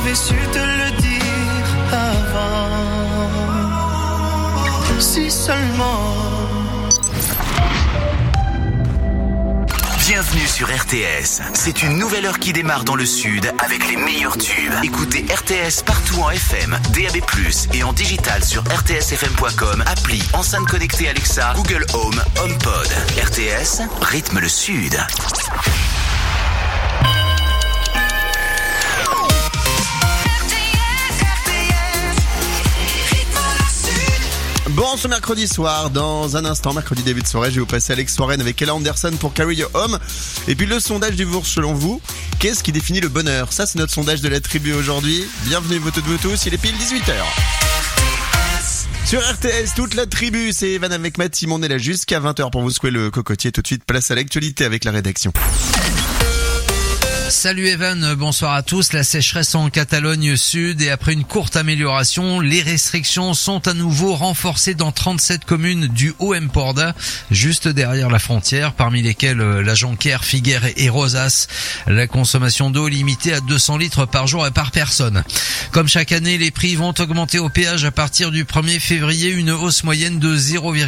j'avais su te le dire avant. Si seulement. Bienvenue sur RTS. C'est une nouvelle heure qui démarre dans le sud avec les meilleurs tubes. Écoutez RTS partout en FM, DAB+, et en digital sur rtsfm.com, appli, enceinte connectée Alexa, Google Home, HomePod. RTS, rythme le sud. Bon, ce mercredi soir, dans un instant, mercredi début de soirée, je vais vous passer Alex Warren avec Ella Anderson pour Carry Your Home. Et puis le sondage du jour, selon vous, qu'est-ce qui définit le bonheur? Ça, c'est notre sondage de la tribu aujourd'hui. Bienvenue, vous tous, il est pile 18h. Sur RTS, toute la tribu, c'est Evan avec Matt Simon, on est là jusqu'à 20h pour vous secouer le cocotier. Tout de suite, place à l'actualité avec la rédaction. Salut Evan, bonsoir à tous. La sécheresse en Catalogne Sud et après une courte amélioration, les restrictions sont à nouveau renforcées dans 37 communes du Haut-Empordà, juste derrière la frontière, parmi lesquelles la Jonquère, Figueres et Rosas. La consommation d'eau limitée à 200 litres par jour et par personne. Comme chaque année, les prix vont augmenter au péage à partir du 1er février, une hausse moyenne de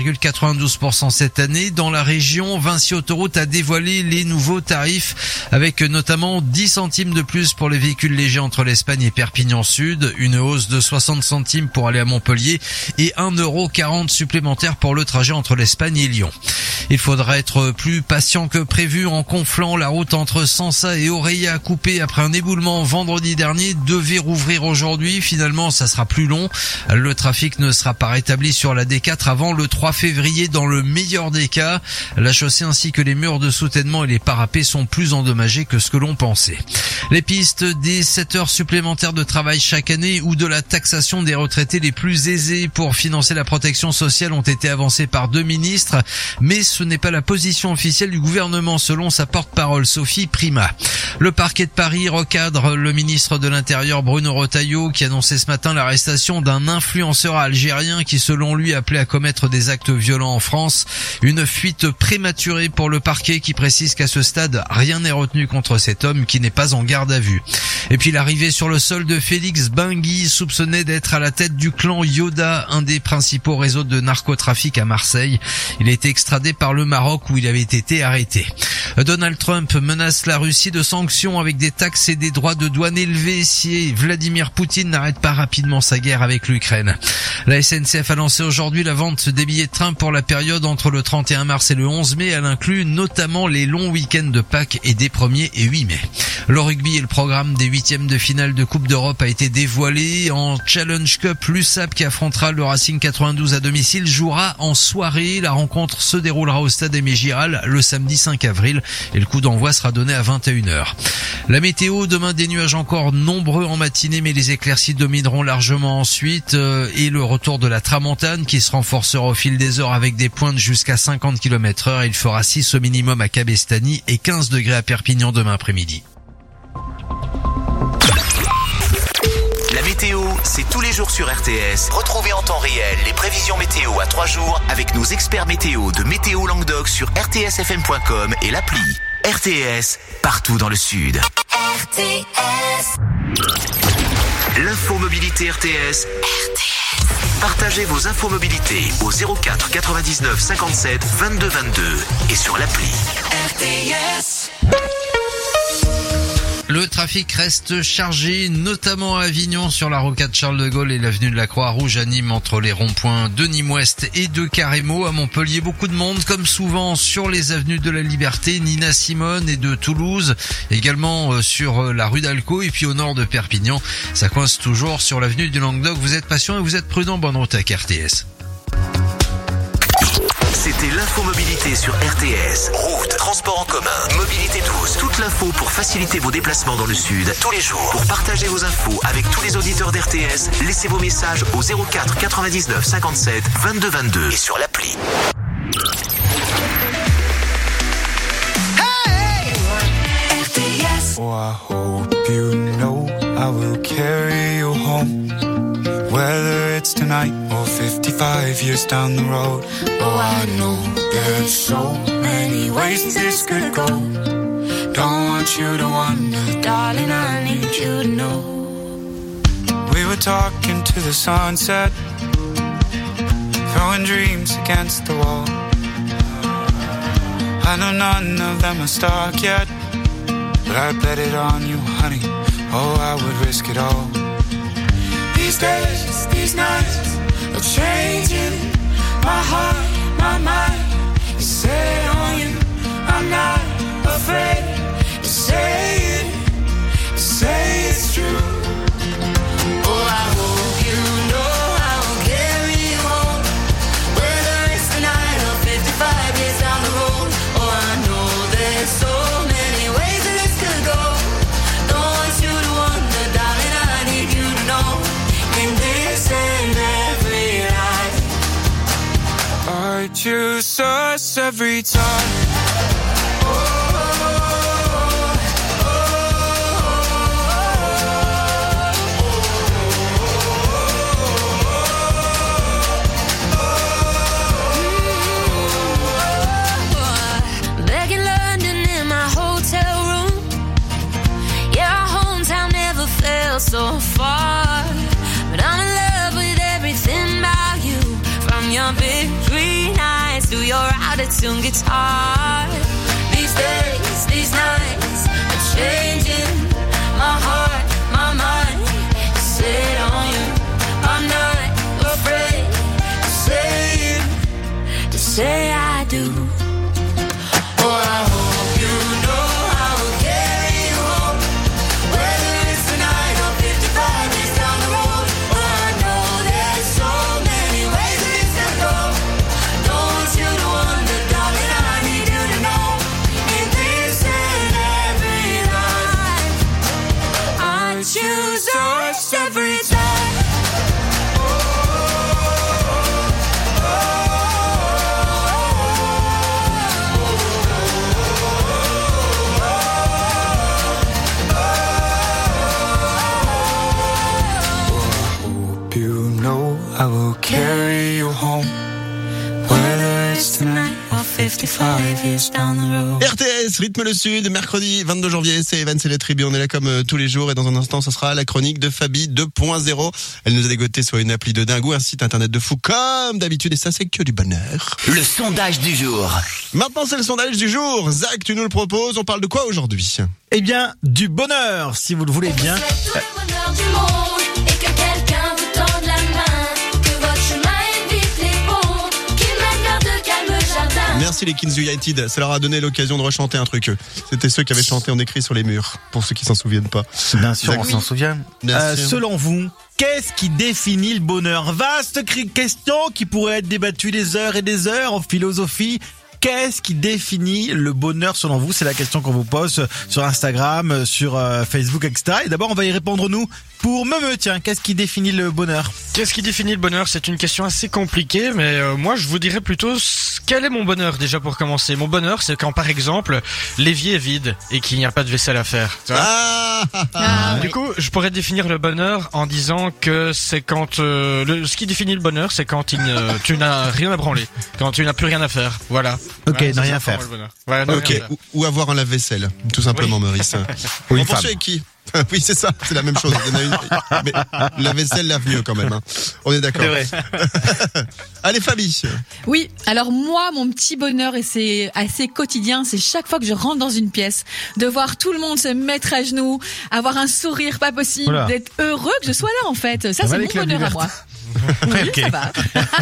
0,92% cette année. Dans la région, Vinci Autoroute a dévoilé les nouveaux tarifs avec notamment 10 centimes de plus pour les véhicules légers entre l'Espagne et Perpignan Sud, une hausse de 60 centimes pour aller à Montpellier et 1,40 € supplémentaire pour le trajet entre l'Espagne et Lyon. Il faudra être plus patient que prévu en Conflans. La route entre Sansa et Oreilla coupée après un éboulement vendredi dernier devait rouvrir aujourd'hui. Finalement, ça sera plus long. Le trafic ne sera pas rétabli sur la D4 avant le 3 février dans le meilleur des cas. La chaussée ainsi que les murs de soutènement et les parapets sont plus endommagés que ce que l'on pensait. Les pistes des 7 heures supplémentaires de travail chaque année ou de la taxation des retraités les plus aisés pour financer la protection sociale ont été avancées par 2 ministres, mais ce n'est pas la position officielle du gouvernement selon sa porte-parole Sophie Primas. Le parquet de Paris recadre le ministre de l'Intérieur Bruno Retailleau qui annonçait ce matin l'arrestation d'un influenceur algérien qui selon lui appelait à commettre des actes violents en France. Une fuite prématurée pour le parquet qui précise qu'à ce stade rien n'est retenu contre cet homme qui n'est pas en garde à vue. Et puis l'arrivée sur le sol de Félix Bengui, soupçonné d'être à la tête du clan Yoda, un des principaux réseaux de narcotrafic à Marseille. Il a été extradé par le Maroc où il avait été arrêté. Donald Trump menace la Russie de sanctions avec des taxes et des droits de douane élevés si Vladimir Poutine n'arrête pas rapidement sa guerre avec l'Ukraine. La SNCF a lancé aujourd'hui la vente des billets de train pour la période entre le 31 mars et le 11 mai. Elle inclut notamment les longs week-ends de Pâques et des 1er et 8 mai. Le rugby et le programme des 8e de finale de Coupe d'Europe a été dévoilé. En Challenge Cup, l'USAP qui affrontera le Racing 92 à domicile jouera en soirée. La rencontre se déroulera au stade Aimé Giral le samedi 5 avril et le coup d'envoi sera donné à 21h. La météo, demain des nuages encore nombreux en matinée mais les éclaircies domineront largement ensuite et le retour de la tramontane qui se renforcera au fil des heures avec des pointes jusqu'à 50 km/h. Il fera 6 au minimum à Cabestany et 15 degrés à Perpignan demain après-midi. La météo, c'est tous les jours sur RTS. Retrouvez en temps réel les prévisions météo à 3 jours avec nos experts météo de Météo Languedoc sur rtsfm.com et l'appli. RTS, partout dans le sud. RTS. L'info mobilité RTS. Partagez vos infos mobilité au 04 99 57 22 22 et sur l'appli. RTS. Le trafic reste chargé, notamment à Avignon sur la rocade Charles de Gaulle et l'avenue de la Croix-Rouge à Nîmes entre les ronds-points de Nîmes-Ouest et de Carrémo. À Montpellier, beaucoup de monde, comme souvent sur les avenues de la Liberté, Nina Simone et de Toulouse. Également sur la rue d'Alcaud et puis au nord de Perpignan. Ça coince toujours sur l'avenue du Languedoc. Vous êtes patient et vous êtes prudent. Bonne route avec RTS. C'était l'infomobilité sur RTS. Route, transport en commun, mobilité douce. Toute l'info pour faciliter vos déplacements dans le sud tous les jours. Pour partager vos infos avec tous les auditeurs d'RTS, laissez vos messages au 04 99 57 22 22 et sur l'appli. Hey! RTS. Oh, I hope you know I will carry you home. Whether it's tonight or 55 years down the road. Oh, I know there's so many ways this could go. Don't want you to wonder, darling, I need you to know. were talking to the sunset, throwing dreams against the wall. I know none of them are stuck yet, but I bet it on you, honey. Oh, I would risk it all. These days, these nights are changing. My heart, my mind is set on you. I'm not afraid to say it's true. Oh, I hope you know I will carry you home, whether it's tonight or 55 years down the road. Oh, I know there's so many ways that this could go. Don't want you to wonder, darling, I need you to know. In this and every life, I choose us every time. Back in London in my hotel room, yeah, our hometown never felt so far. But I'm in love with everything about you, from your big green eyes to your out-of-tune guitar. These days, these nights are changing. My heart, my mind is set on you. I'm not afraid to say I do. Oh, I hope you know I will carry you home, whether it's tonight or 55 years down the road. Oh, I know there's so many ways that this could go. Don't want you to wonder, darling, I need you to know. In this and every life, I choose us every time. You know I will carry you home, whether it's tonight or 55 years down the road. RTS, rythme le sud, mercredi 22 janvier, c'est Evan, c'est la tribu, on est là comme tous les jours et dans un instant, ce sera la chronique de Fabi 2.0. Elle nous a dégoté soit une appli de dingue ou un site internet de fou comme d'habitude et ça c'est que du bonheur. Le sondage du jour. Maintenant c'est le sondage du jour. Zach, tu nous le proposes, on parle de quoi aujourd'hui? Eh bien, du bonheur, si vous le voulez bien. Tout le bonheur du monde et que quelqu'un vous tende la main, que votre chemin évite les ponts, qu'il mène vers de calmes jardins. Merci les Kings United, ça leur a donné l'occasion de rechanter un truc. C'était ceux qui avaient chanté en écrit sur les murs, pour ceux qui s'en souviennent pas. Bien sûr, Zach, on s'en souvient. Bien sûr. Selon vous, qu'est-ce qui définit le bonheur? Vaste question qui pourrait être débattue des heures et des heures en philosophie. Qu'est-ce qui définit le bonheur selon vous? C'est la question qu'on vous pose sur Instagram, sur Facebook, etc. Et d'abord, on va y répondre nous. Pour Memeux, tiens, qu'est-ce qui définit le bonheur? Qu'est-ce qui définit le bonheur? C'est une question assez compliquée, mais moi je vous dirais plutôt quel est mon bonheur déjà pour commencer. Mon bonheur, c'est quand par exemple l'évier est vide et qu'il n'y a pas de vaisselle à faire. Tu vois Du coup, je pourrais définir le bonheur en disant que c'est quand ce qui définit le bonheur, c'est quand tu n'as rien à branler, quand tu n'as plus rien à faire. Voilà. Ok, Ouais, ne rien faire. Ouais, ne Ok, rien faire. ou avoir un lave-vaisselle, tout simplement, Oui. Maurice. Ou une On femme. poursuit avec qui? Oui, c'est ça, c'est la même chose. Il y en a une, mais la vaisselle lave mieux quand même. Hein. On est d'accord. C'est vrai. Allez, Fabi. Oui, alors moi, mon petit bonheur, et c'est assez quotidien, c'est chaque fois que je rentre dans une pièce, de voir tout le monde se mettre à genoux, avoir un sourire pas possible, Oula. d'être heureux que je sois là en fait. Ça, va, c'est les mon clubs bonheur à libertés. moi. Oui, Ok. ça va.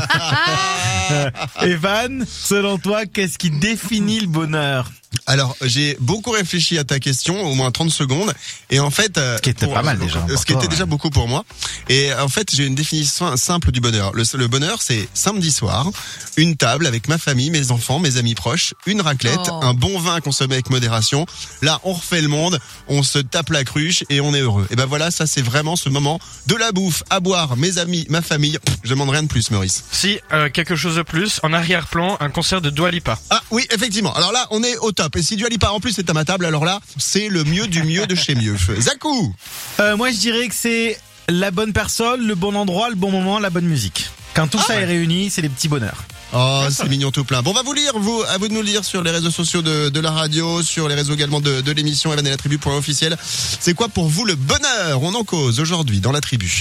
Evan, selon toi, qu'est-ce qui définit le bonheur? Alors, j'ai beaucoup réfléchi à ta question, au moins 30 secondes. Et en fait... Ce qui était pas mal déjà, pour Ce qui toi, était déjà ouais. beaucoup pour moi. Et en fait, j'ai une définition simple du bonheur. Le bonheur, c'est samedi soir, une table avec ma famille, mes enfants, mes amis proches, une raclette, Oh. un bon vin consommé avec modération. Là, on refait le monde, on se tape la cruche et on est heureux. Et ben voilà, ça c'est vraiment ce moment de la bouffe, à boire, mes amis, ma famille. Je demande rien de plus, Maurice. Si, quelque chose de plus, en arrière-plan, un concert de Dua Lipa. Ah oui, effectivement. Alors là, on est au top. Et si Dua Lipa en plus est à ma table, alors là, c'est le mieux du mieux de chez mieux. Zakou. Moi, je dirais que c'est la bonne personne, le bon endroit, le bon moment, la bonne musique. Quand tout ça est réuni, c'est les petits bonheurs. Oh, c'est mignon tout plein. Bon, on va vous lire, à vous de nous lire sur les réseaux sociaux de la radio, sur les réseaux également de l'émission Evan et la Tribu .officiel. C'est quoi pour vous le bonheur? On en cause aujourd'hui dans la Tribu.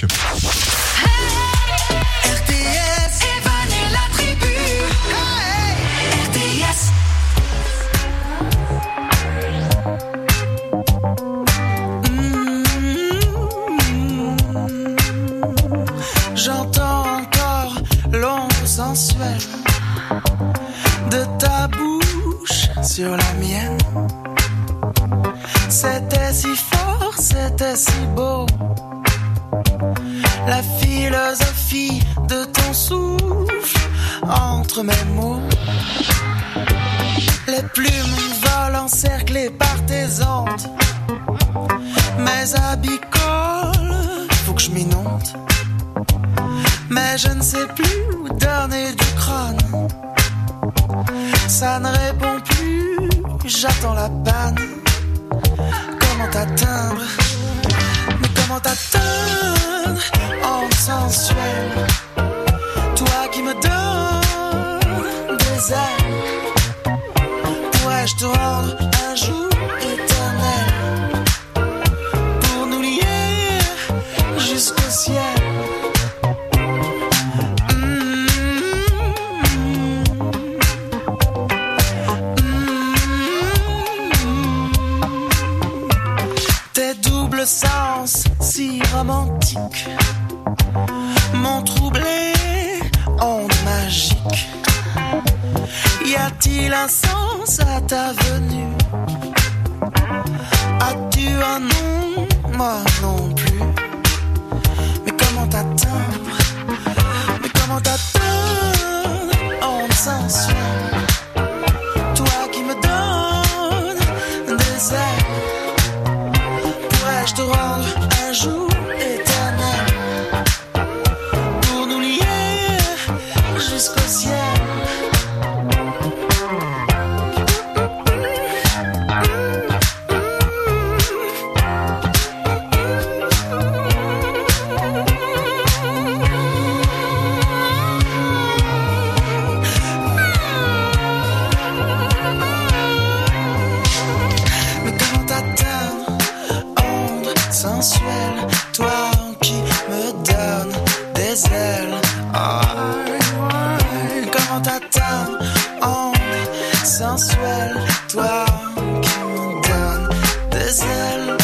RTS, Evan et la Tribu. RTS. J'entends encore l'onde sensuelle de ta bouche sur la mienne. C'était si fort, c'était si beau. La philosophie de ton souffle entre mes mots. Les plumes volent encerclées par tes ondes. Mes habits collent, faut que je m'inonde. Mais je ne sais plus où donner du crâne. Ça ne répond plus, j'attends la panne. Comment t'atteindre? Mais comment t'atteindre en sensuel? Toi qui me donnes des ailes, pourrais-je te rendre un jour éternel pour nous lier jusqu'au ciel? Sens si romantique m'ont troublé, onde magique. Y a-t-il un sens à ta venue? As-tu un nom? Moi non plus. Mais comment t'atteindre? Mais comment t'atteindre? Onde sensuelle, toi qui me donnes des ailes. Pourrais-je te rendre un jour éternel pour nous lier jusqu'au ciel? Toi qui me donnes des ailes. Comment t'atteindre? Onde sensuelle. Toi qui me donnes des ailes.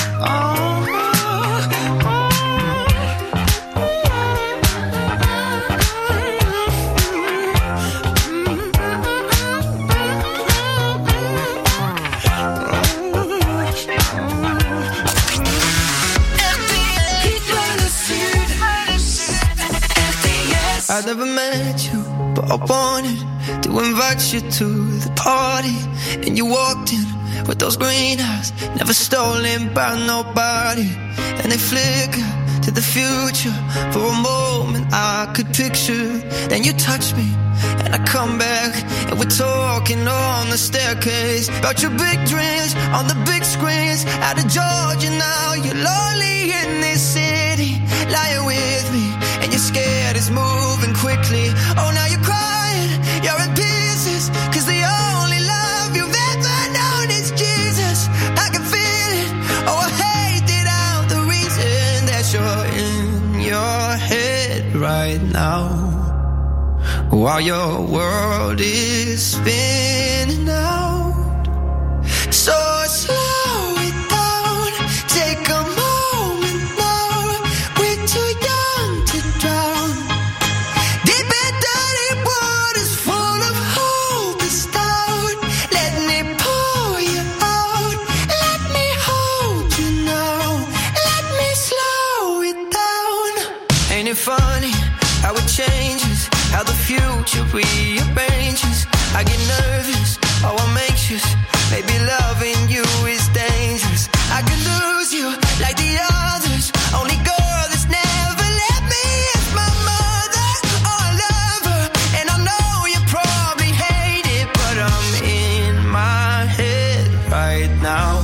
I never met you, but I wanted to invite you to the party. And you walked in with those green eyes, never stolen by nobody. And they flicker to the future. For a moment I could picture. Then you touch me and I come back, and we're talking on the staircase about your big dreams on the big screens. Out of Georgia now, you're lonely in this city, lying with me, and you're scared it's moving quickly. Oh, now you're crying, you're in pieces, 'cause the only love you've ever known is Jesus. I can feel it, oh I hate it out, the reason that you're in your head right now, while your world is spinning out. So slow it down, take a moment now, we're too young to drown. Deep and dirty waters full of hope is down. Let me pour you out, let me hold you now, let me slow it down. Ain't it funny how it changes, how the future rearranges? I get nervous, oh I'm anxious, maybe loving you is dangerous. I could lose you like the others, only girl that's never let me is my mother. Oh I love her, and I know you probably hate it, but I'm in my head right now.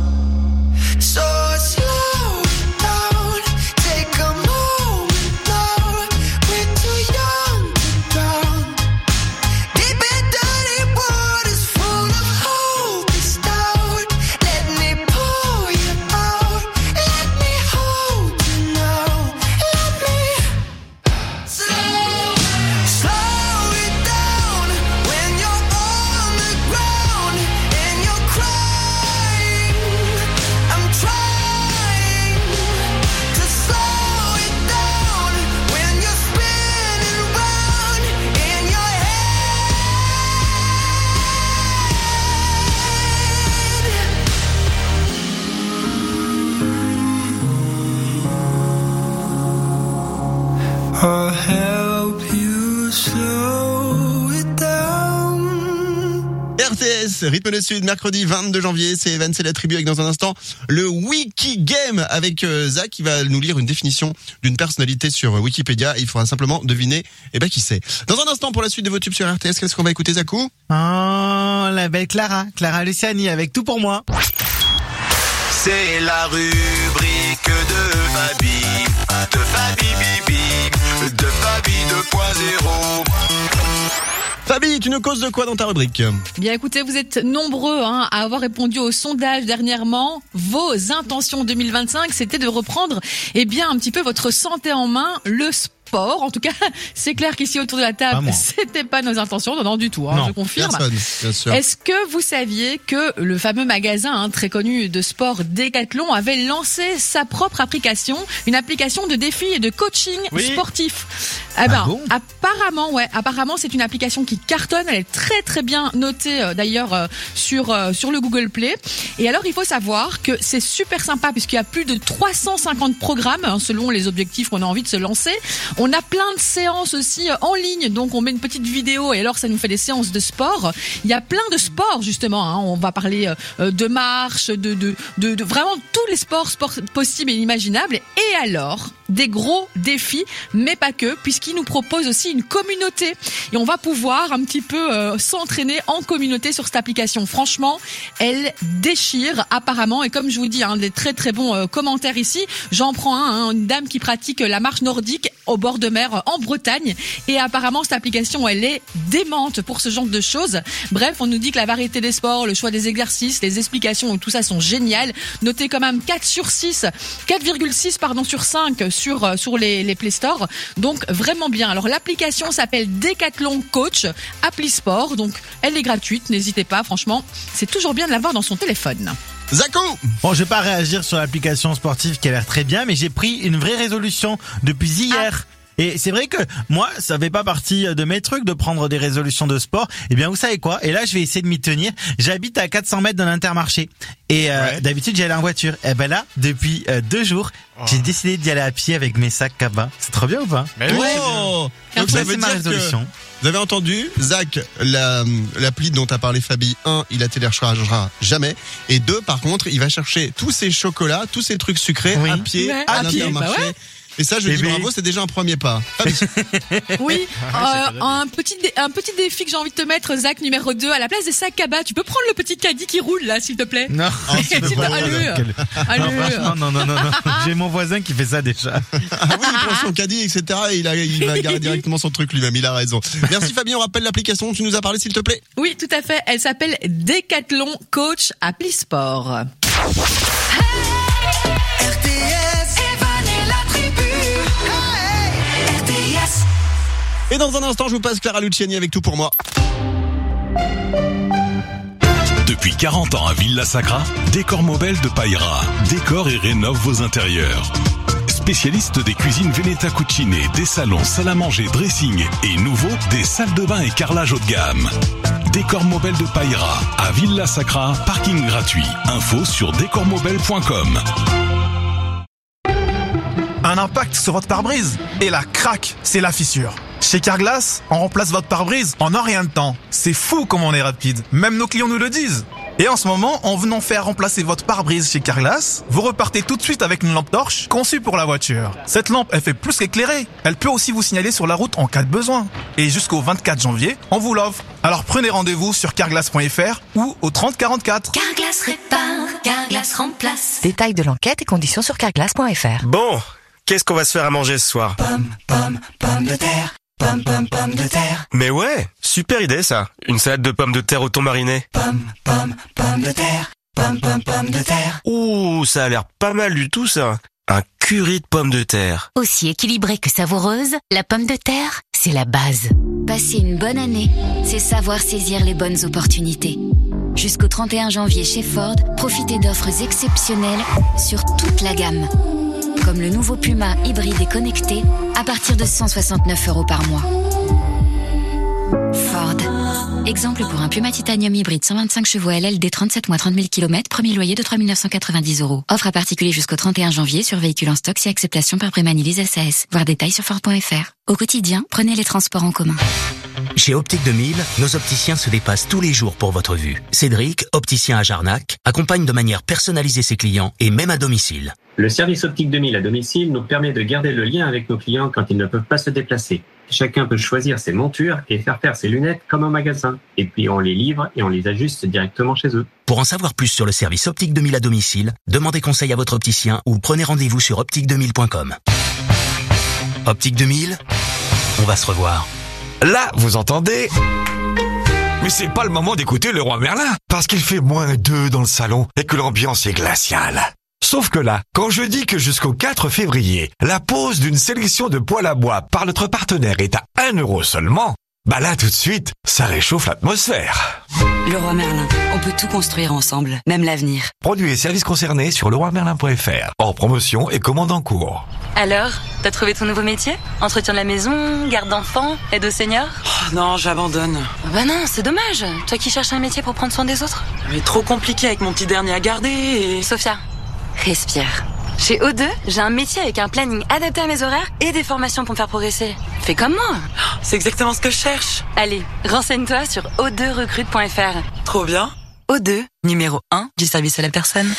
So slow down, take a moment now, we're too young to drown. I'll help you slow it down. RTS, Rythme du Sud, mercredi 22 janvier, c'est Evan, c'est la tribu avec dans un instant le Wiki Game avec Zach qui va nous lire une définition d'une personnalité sur Wikipédia et il faudra simplement deviner qui c'est. Dans un instant pour la suite de vos tubes sur RTS, qu'est-ce qu'on va écouter, Zakou? Oh, la belle Clara Luciani avec Tout pour moi. C'est la rubrique de Fabi Bibi, de Fabi 2.0. Fabi, tu nous causes de quoi dans ta rubrique? Bien écoutez, vous êtes nombreux à avoir répondu au sondage dernièrement. Vos intentions 2025, c'était de reprendre un petit peu votre santé en main, le sport. En tout cas, c'est clair qu'ici autour de la table, c'était pas nos intentions, non du tout, non, je confirme. Personne, bien sûr. Est-ce que vous saviez que le fameux magasin très connu de sport Decathlon avait lancé sa propre application, une application de défi et de coaching sportif? Apparemment c'est une application qui cartonne, elle est très très bien notée d'ailleurs sur le Google Play. Et alors il faut savoir que c'est super sympa puisqu'il y a plus de 350 programmes selon les objectifs qu'on a envie de se lancer. On a plein de séances aussi en ligne, donc on met une petite vidéo et alors ça nous fait des séances de sport. Il y a plein de sports justement, on va parler de marche, de vraiment tous les sports possibles et inimaginables. Et alors, des gros défis, mais pas que, puisqu'il nous propose aussi une communauté. Et on va pouvoir un petit peu s'entraîner en communauté sur cette application. Franchement, elle déchire apparemment. Et comme je vous dis, des très très bons commentaires ici. J'en prends une dame qui pratique la marche nordique au bord de mer en Bretagne. Et apparemment, cette application, elle est démente pour ce genre de choses. Bref, on nous dit que la variété des sports, le choix des exercices, les explications, tout ça sont géniales. Notez quand même 4,6 sur 5 sur les Play Store. Donc vraiment bien. Alors l'application s'appelle Decathlon Coach, appli sport. Donc elle est gratuite, n'hésitez pas. Franchement, c'est toujours bien de l'avoir dans son téléphone. Zakou! Bon, je vais pas réagir sur l'application sportive qui a l'air très bien, mais j'ai pris une vraie résolution depuis hier. Et c'est vrai que moi, ça fait pas partie de mes trucs de prendre des résolutions de sport. Eh bien, vous savez quoi? Et là, je vais essayer de m'y tenir. J'habite à 400 mètres d'un Intermarché. Et d'habitude, j'y allais en voiture. Et ben là, depuis 2 jours, j'ai décidé d'y aller à pied avec mes sacs Kaba. C'est trop bien ou pas? Donc ça veut dire que vous avez entendu, Zach, l'appli dont a parlé Fabi, 1, il la téléchargera jamais. Et 2, par contre, il va chercher tous ces chocolats, tous ces trucs sucrés à pied à l'Intermarché. Et ça, je dis bravo, c'est déjà un premier pas. Oui, un petit défi que j'ai envie de te mettre, Zach, numéro 2, à la place des sacs Kaba, tu peux prendre le petit caddie qui roule là, s'il te plaît. Non, allez. Non. J'ai mon voisin qui fait ça déjà. Ah oui, il prend son caddie, etc. Et il va garer directement son truc lui-même. Il a raison. Merci Fabien, on rappelle l'application dont tu nous as parlé, s'il te plaît. Oui, tout à fait. Elle s'appelle Decathlon Coach appli sport. Et dans un instant, je vous passe Clara Luciani avec Tout pour moi. Depuis 40 ans à Villa Sacra, Décor Mobile de Paira décore et rénove vos intérieurs. Spécialiste des cuisines Veneta Cucine, des salons, salle à manger, dressing et nouveau, des salles de bain et carrelage haut de gamme. Décor Mobile de Paira à Villa Sacra, parking gratuit. Info sur décormobile.com. Un impact sur votre pare-brise et la craque, c'est la fissure. Chez Carglass, on remplace votre pare-brise en un rien de temps. C'est fou comme on est rapide. Même nos clients nous le disent. Et en ce moment, en venant faire remplacer votre pare-brise chez Carglass, vous repartez tout de suite avec une lampe torche conçue pour la voiture. Cette lampe, elle fait plus qu'éclairer. Elle peut aussi vous signaler sur la route en cas de besoin. Et jusqu'au 24 janvier, on vous l'offre. Alors prenez rendez-vous sur carglass.fr ou au 30 44. Carglass répare, Carglass remplace. Détails de l'enquête et conditions sur carglass.fr. Bon, qu'est-ce qu'on va se faire à manger ce soir? Pomme de terre. Pomme de terre. Mais ouais, super idée ça. Une salade de pommes de terre au thon mariné. Pomme de terre. Pomme de terre. Ouh, ça a l'air pas mal du tout ça. Un curry de pommes de terre. Aussi équilibrée que savoureuse, la pomme de terre, c'est la base. Passer une bonne année, c'est savoir saisir les bonnes opportunités. Jusqu'au 31 janvier chez Ford, profitez d'offres exceptionnelles sur toute la gamme. Comme le nouveau Puma hybride et connecté à partir de 169 € par mois. Ford. Exemple pour un Puma Titanium hybride 125 chevaux LLD 37 mois 30 000 km, premier loyer de 3 990 €. Offre à particulier jusqu'au 31 janvier sur véhicule en stock si acceptation par Prémanilise SAS. Voir détails sur Ford.fr. Au quotidien, prenez les transports en commun. Chez Optique 2000, nos opticiens se dépassent tous les jours pour votre vue. Cédric, opticien à Jarnac, accompagne de manière personnalisée ses clients et même à domicile. Le service Optique 2000 à domicile nous permet de garder le lien avec nos clients quand ils ne peuvent pas se déplacer. Chacun peut choisir ses montures et faire ses lunettes comme au magasin. Et puis on les livre et on les ajuste directement chez eux. Pour en savoir plus sur le service Optique 2000 à domicile, demandez conseil à votre opticien ou prenez rendez-vous sur optique2000.com. Optique 2000, on va se revoir. Là, vous entendez? Mais c'est pas le moment d'écouter le Roi Merlin, parce qu'il fait -2 dans le salon et que l'ambiance est glaciale. Sauf que là, quand je dis que jusqu'au 4 février, la pose d'une sélection de poêles à bois par notre partenaire est à 1 € seulement, bah là tout de suite, ça réchauffe l'atmosphère. Le Roi Merlin, on peut tout construire ensemble, même l'avenir. Produits et services concernés sur leroimerlin.fr. Hors promotion et commande en cours. Alors, t'as trouvé ton nouveau métier? Entretien de la maison, garde d'enfants, aide aux seniors? Non, j'abandonne. Bah non, c'est dommage. Toi qui cherches un métier pour prendre soin des autres. Mais trop compliqué avec mon petit dernier à garder et... Sophia, respire. Chez O2, j'ai un métier avec un planning adapté à mes horaires et des formations pour me faire progresser. Fais comme moi. C'est exactement ce que je cherche. Allez, renseigne-toi sur o2recrute.fr. Trop bien. O2, numéro 1 du service à la personne.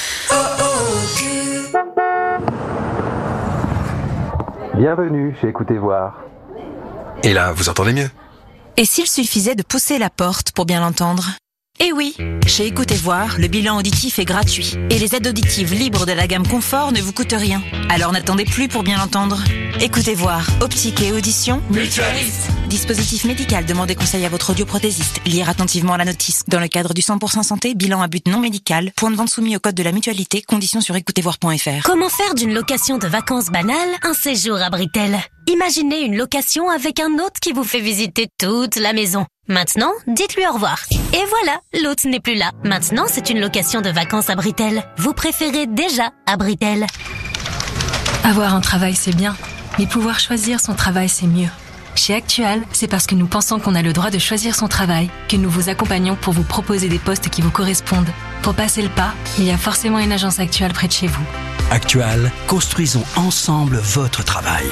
Bienvenue chez Écoutez Voir. Et là, vous entendez mieux? Et s'il suffisait de pousser la porte pour bien l'entendre? Eh oui, chez Écoutez Voir, le bilan auditif est gratuit. Et les aides auditives libres de la gamme Confort ne vous coûtent rien. Alors n'attendez plus pour bien l'entendre. Écoutez Voir, optique et audition, mutualiste. Dispositif médical, demandez conseil à votre audioprothésiste. Lire attentivement la notice. Dans le cadre du 100% santé, bilan à but non médical, point de vente soumis au code de la mutualité, conditions sur écoutezvoir.fr. Comment faire d'une location de vacances banale un séjour à Britel? Imaginez une location avec un hôte qui vous fait visiter toute la maison. Maintenant, dites-lui au revoir. Et voilà, l'hôte n'est plus là. Maintenant, c'est une location de vacances à Britel. Vous préférez déjà à Britel. Avoir un travail, c'est bien. Mais pouvoir choisir son travail, c'est mieux. Chez Actual, c'est parce que nous pensons qu'on a le droit de choisir son travail que nous vous accompagnons pour vous proposer des postes qui vous correspondent. Pour passer le pas, il y a forcément une agence Actual près de chez vous. Actual, construisons ensemble votre travail.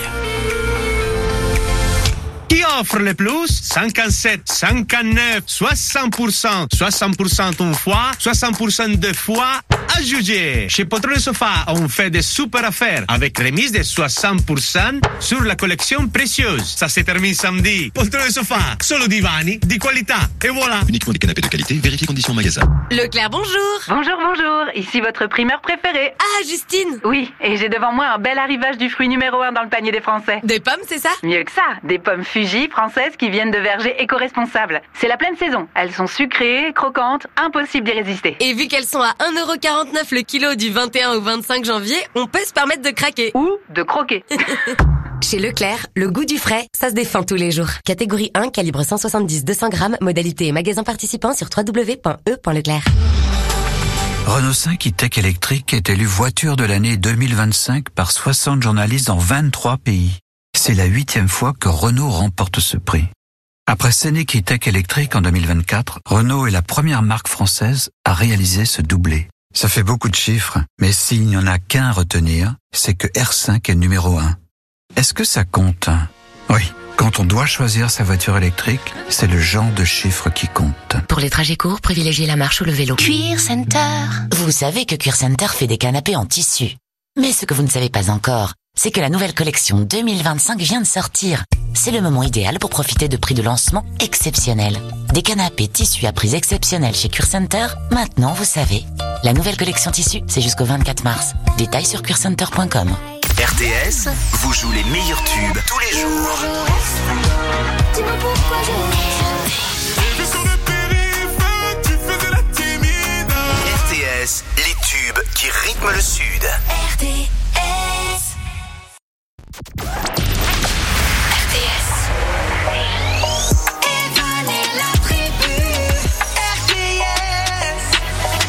Qui offre le plus? 57, 59, 60%. 60% une fois, 60% deux fois. À juger. Chez Poltrone et Sofa, on fait des super affaires avec remise de 60% sur la collection précieuse. Ça se termine samedi. Poltrone et Sofa, solo divani, di qualità. Et voilà. Uniquement des canapés de qualité, vérifiez conditions magasin. Leclerc, bonjour. Bonjour, bonjour. Ici votre primeur préféré. Ah, Justine. Oui, et j'ai devant moi un bel arrivage du fruit numéro 1 dans le panier des Français. Des pommes, c'est ça? Mieux que ça. Des pommes Fuji françaises qui viennent de vergers éco-responsables. C'est la pleine saison. Elles sont sucrées, croquantes, impossible d'y résister. Et vu qu'elles sont à 1,49 € le kilo du 21 au 25 janvier, on peut se permettre de craquer. Ou de croquer. Chez Leclerc, le goût du frais, ça se défend tous les jours. Catégorie 1, calibre 170-200 grammes, modalité et magasin participant sur www.e.leclerc. Renault 5 e-Tech électrique est élu voiture de l'année 2025 par 60 journalistes dans 23 pays. C'est la 8e fois que Renault remporte ce prix. Après Scénic e-Tech électrique en 2024, Renault est la première marque française à réaliser ce doublé. Ça fait beaucoup de chiffres, mais s'il n'y en a qu'un à retenir, c'est que R5 est numéro 1. Est-ce que ça compte? Oui. Quand on doit choisir sa voiture électrique, c'est le genre de chiffres qui compte. Pour les trajets courts, privilégiez la marche ou le vélo. Cuir Center. Vous savez que Cuir Center fait des canapés en tissu. Mais ce que vous ne savez pas encore, c'est que la nouvelle collection 2025 vient de sortir. C'est le moment idéal pour profiter de prix de lancement exceptionnels. Des canapés tissus à prix exceptionnels chez Cuir Center, maintenant vous savez. La nouvelle collection tissu, c'est jusqu'au 24 mars. Détails sur cuircenter.com. RTS vous joue les meilleurs tubes tous les jours. RTS, les tubes qui rythment le Sud. RTS. Evan et la tribu.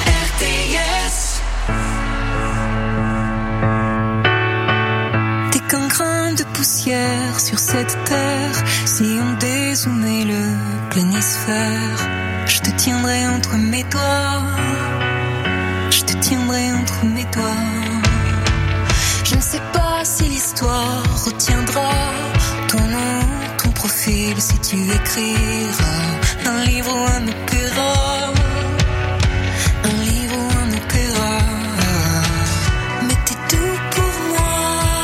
RTS. qu'un grain de poussière sur cette terre. Si on dézoomait le planisphère, je te tiendrai entre mes doigts. Je te tiendrai entre mes doigts. Je ne sais pas si l'histoire retiendra ton nom, ton profil, si tu écriras un livre ou un opéra. Un livre ou un opéra. Mais t'es tout pour moi.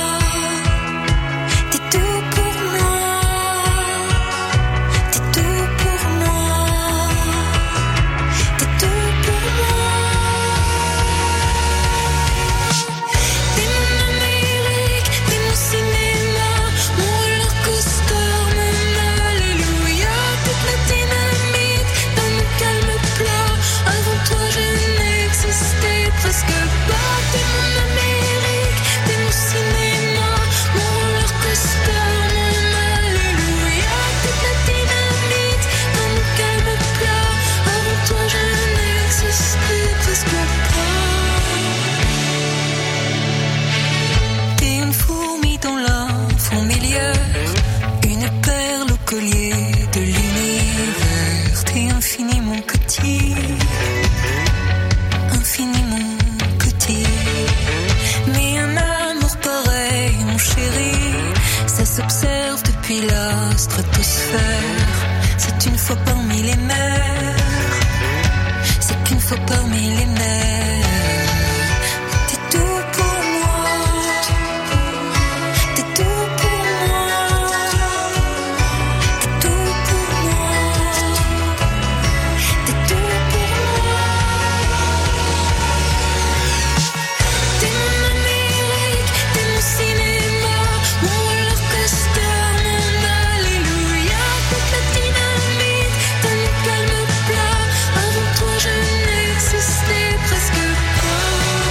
T'es tout pour moi. T'es tout pour moi. T'es tout pour moi. T'es mon Amérique, t'es mon cinéma, mon roller coaster, mon alléluia. Toute la dynamite dans mon calme plat. Avant toi je n'existais presque pas. T'es mon Amérique, t'es mon cinéma, mon roller coaster, mon alléluia. Toute la dynamite dans mon calme plat. Avant toi je n'existais presque pas. T'es une fourmi dans la fourmilière, une perle au collier de l'univers. T'es infiniment petit, infiniment petit. Mais un amour pareil, mon chéri, ça s'observe depuis la stratosphère. C'est une fois parmi les mers, c'est qu'une fois parmi les mers. T'es tout pour moi, t'es tout pour moi, t'es tout pour moi, t'es tout pour moi. T'es mon Amérique, t'es mon cinéma, mon roller coaster, mon alléluia. Toute la dynamite dans mon calme plat. Avant toi je n'existais presque pas.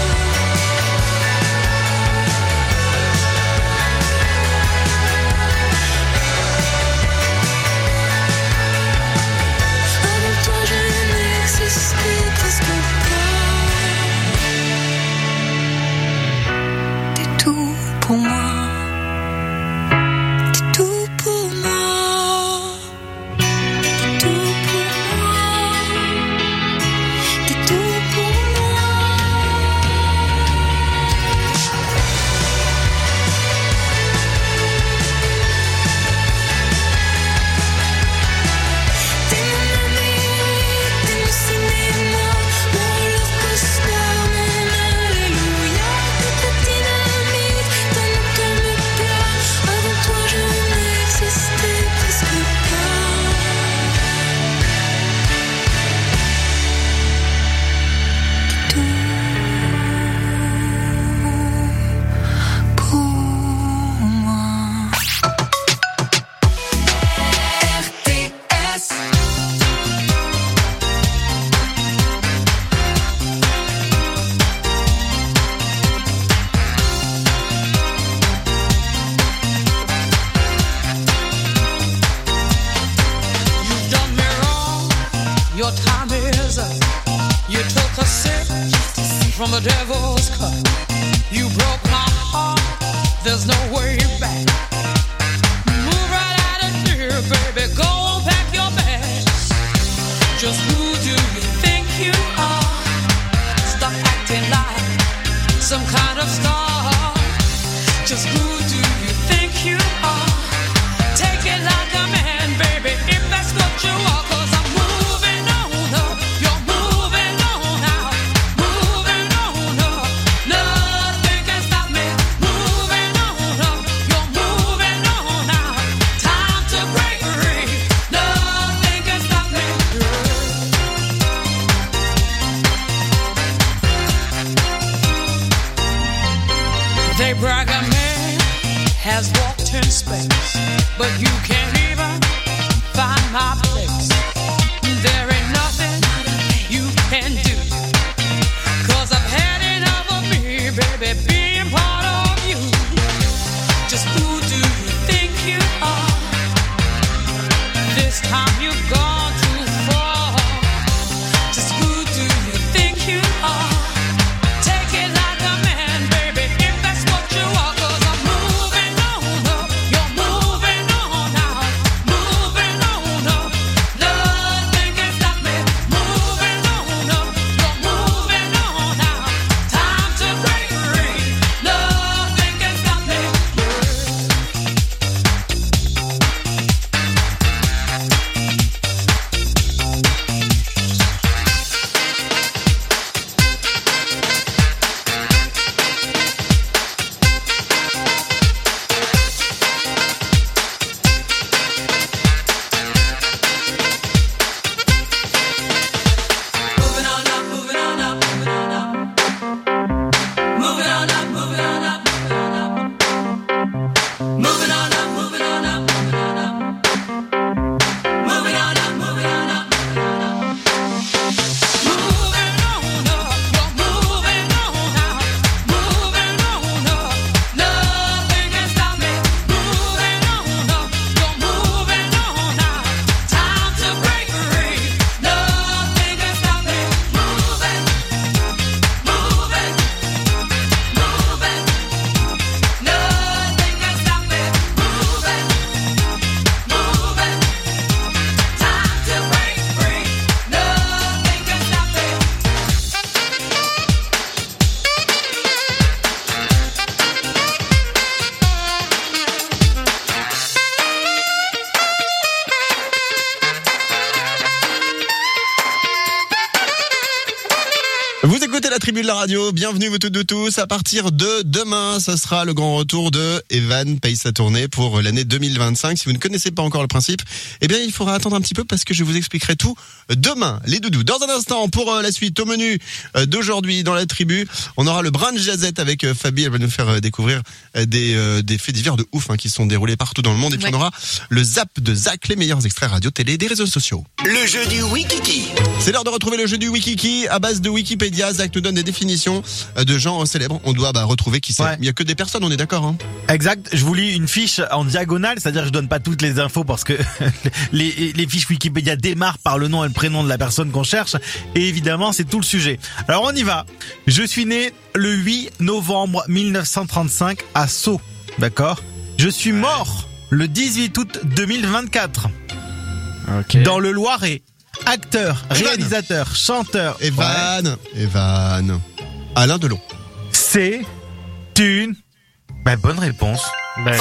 Avant toi je n'existais presque pas. T'es tout pour moi. T'es tout pour moi. T'es tout pour moi. T'es tout pour moi. T'es mon Amérique, t'es mon cinéma, mon roller coaster, mon alléluia. Toute la dynamite dans mon calme plat. Avant toi je n'existais presque pas. T'es tout pour moi. RTS. You've done me wrong, your time is up. You took a sip from the devil's cup. You broke my heart, there's no way back. Move right out of here, baby, go on, pack your bags. Just who do you think you are? Stop acting like some kind of star. Just who do you think you are? Take it like a man, baby, if that's what you are. 'Cause I'm moving on up, you're moving on out, moving on up. Nothing can stop me. Moving on up, you're moving on out. Time to break free. Nothing can stop me. They brag a man has walked in space, but you can't even find my place. There ain't nothing you can do, 'cause I've had enough of me, baby, being part of you. Just who do you think you are? This time you've gone too far. Just who do you think you are? Take it like a man, baby, if that's what you are. 'Cause I'm moving tribu de la radio, bienvenue vous toutes de tous. À partir de demain, ce sera le grand retour de Evan paye sa tournée pour l'année 2025. Si vous ne connaissez pas encore le principe, eh bien il faudra attendre un petit peu parce que je vous expliquerai tout demain, les doudous. Dans un instant, pour la suite, au menu d'aujourd'hui dans la tribu, on aura le brunch jazzette avec Fabi. Elle va nous faire découvrir des faits divers de ouf qui sont déroulés partout dans le monde. Et puis on aura le zap de Zach, les meilleurs extraits radio, télé, des réseaux sociaux. Le jeu du Wikiki. C'est l'heure de retrouver le jeu du Wikiki à base de Wikipédia. Zach nous donne des définitions de gens célèbres. On doit retrouver qui c'est. Il n'y a que des personnes, on est d'accord Exact. Je vous lis une fiche en diagonale, c'est-à-dire que je donne pas toutes les infos parce que les fiches Wikipédia démarrent par le nom et le prénom de la personne qu'on cherche. Et évidemment, c'est tout le sujet. Alors on y va. Je suis né le 8 novembre 1935 à Sceaux. D'accord. Je suis mort le 18 août 2024. Okay. Dans le Loiret. Acteur, réalisateur, chanteur. Evan. Alain Delon. C'est une... bonne réponse. Arrête.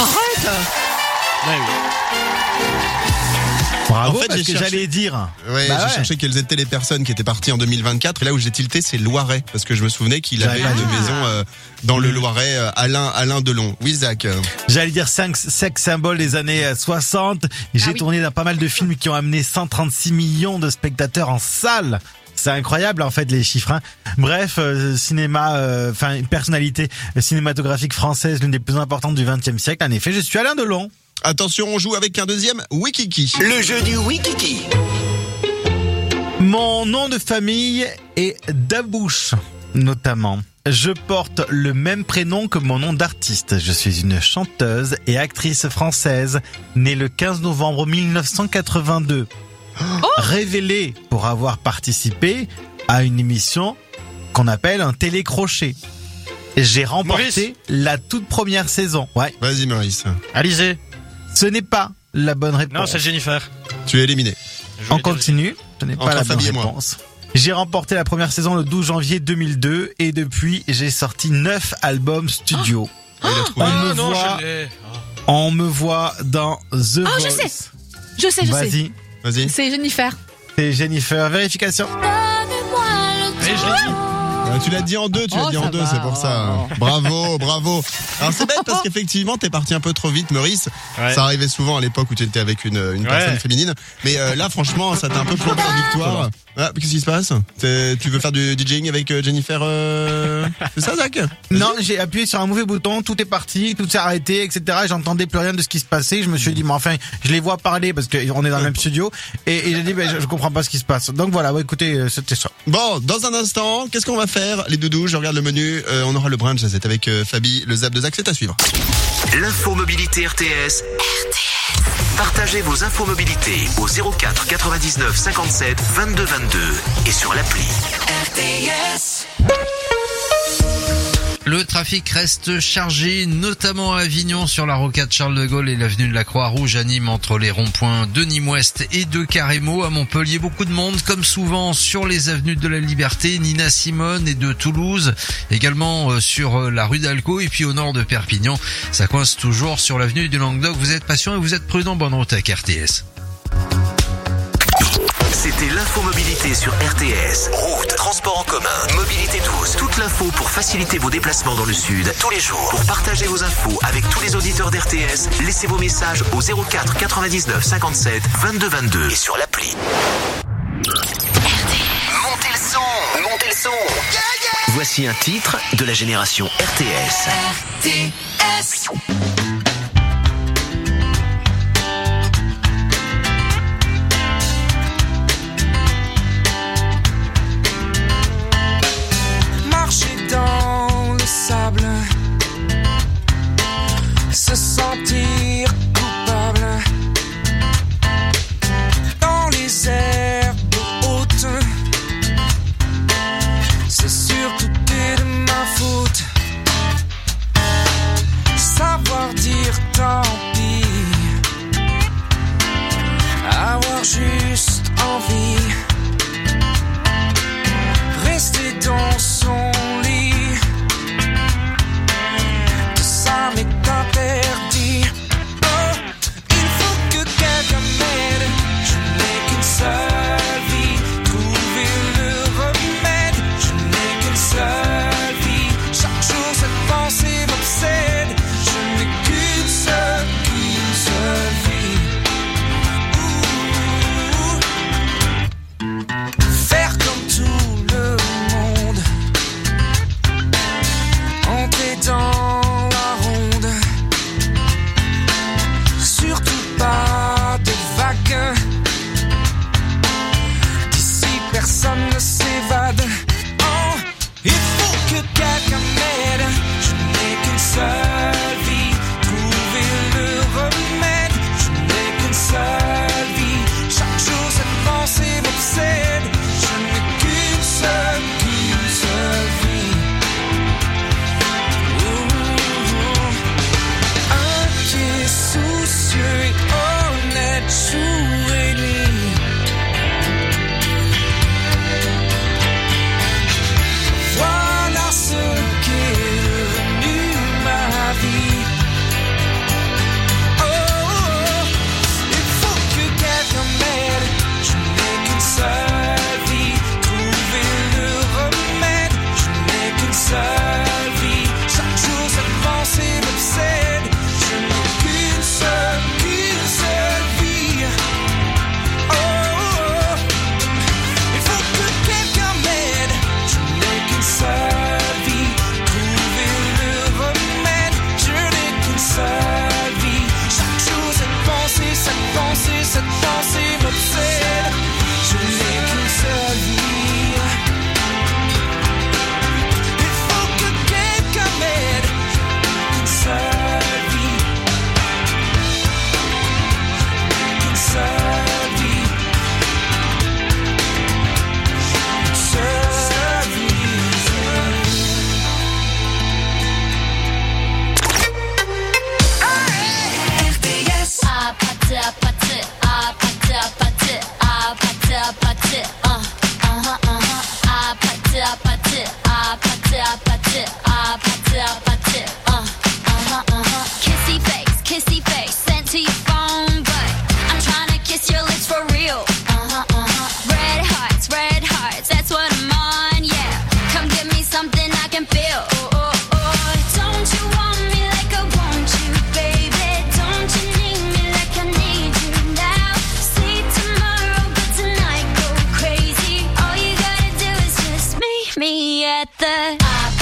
Bravo, parce que j'allais dire. Ouais, j'ai cherché quelles étaient les personnes qui étaient parties en 2024. Et là où j'ai tilté, c'est Loiret. Parce que je me souvenais qu'il avait une maison dans le Loiret, Alain Delon. Oui, Zach. J'allais dire 5 sex symboles des années 60. J'ai tourné dans pas mal de films qui ont amené 136 millions de spectateurs en salle. C'est incroyable en fait les chiffres. Bref, une personnalité cinématographique française, l'une des plus importantes du XXe siècle. En effet, je suis Alain Delon. Attention, on joue avec un deuxième Wikiki. Le jeu du Wikiki. Mon nom de famille est Dabouche, notamment. Je porte le même prénom que mon nom d'artiste. Je suis une chanteuse et actrice française, née le 15 novembre 1982. Révélée pour avoir participé à une émission qu'on appelle un télécrochet. J'ai remporté la toute première saison. Ouais. Vas-y Maurice. Alizé. Ce n'est pas la bonne réponse. Non, c'est Jennifer. Tu es éliminé. On continue. Ce n'est pas la bonne réponse. J'ai remporté la première saison le 12 janvier 2002 et depuis, j'ai sorti 9 albums studio. On me voit dans The Voice. Je sais. Vas-y. C'est Jennifer. C'est Jennifer. Vérification. Tu l'as dit en deux, c'est pour ça. Bravo. Alors c'est bête parce qu'effectivement t'es parti un peu trop vite, Maurice. Ça arrivait souvent à l'époque où tu étais avec une personne féminine. Mais là franchement ça t'a un peu plombé la victoire. Qu'est-ce qui se passe? Tu veux faire du DJing avec Jennifer C'est ça, Zach? Non, j'ai appuyé sur un mauvais bouton, tout est parti, tout s'est arrêté, etc. J'entendais plus rien de ce qui se passait. Je me suis dit, mais enfin, je les vois parler parce qu'on est dans le même studio. Et j'ai dit, je comprends pas ce qui se passe. Donc voilà, écoutez, c'était ça. Bon, dans un instant, qu'est-ce qu'on va faire, les doudous? Je regarde le menu. On aura le brunch, c'est avec Fabi, le zap de Zach, c'est à suivre. L'info mobilité RTS. Partagez vos infos mobilité au 04 99 57 22 22 et sur l'appli RTS. Le trafic reste chargé, notamment à Avignon sur la rocade Charles de Gaulle et l'avenue de la Croix-Rouge, à Nîmes entre les ronds-points de Nîmes-Ouest et de Carrémo. À Montpellier, beaucoup de monde, comme souvent sur les avenues de la Liberté, Nina Simone et de Toulouse, également sur la rue d'Alcaud et puis au nord de Perpignan. Ça coince toujours sur l'avenue du Languedoc. Vous êtes patient et vous êtes prudent. Bonne route avec RTS. C'était l'infomobilité sur RTS. Route, transport en commun, mobilité douce. Toute l'info pour faciliter vos déplacements dans le sud tous les jours. Pour partager vos infos avec tous les auditeurs d'RTS, laissez vos messages au 04 99 57 22 22 et sur l'appli. Montez le son. Voici un titre de la génération RTS. RTS. Dans le sable, se sentir coupable dans les herbes hautes, c'est surtout de ma faute. Savoir dire tant pis, avoir juste envie, rester dans son lit. Ça m'est interdit. Oh, il faut que quelqu'un m'aide. Je n'ai qu'une seule vie. Trouver le remède. Je n'ai qu'une seule kissy face sent to your phone, but I'm trying to kiss your lips for real. Red hearts, that's what I'm on, yeah. Come give me something I can feel. Don't you want me like I want you, baby? Don't you need me like I need you now? Sleep tomorrow, but tonight go crazy. All you gotta do is just meet me at the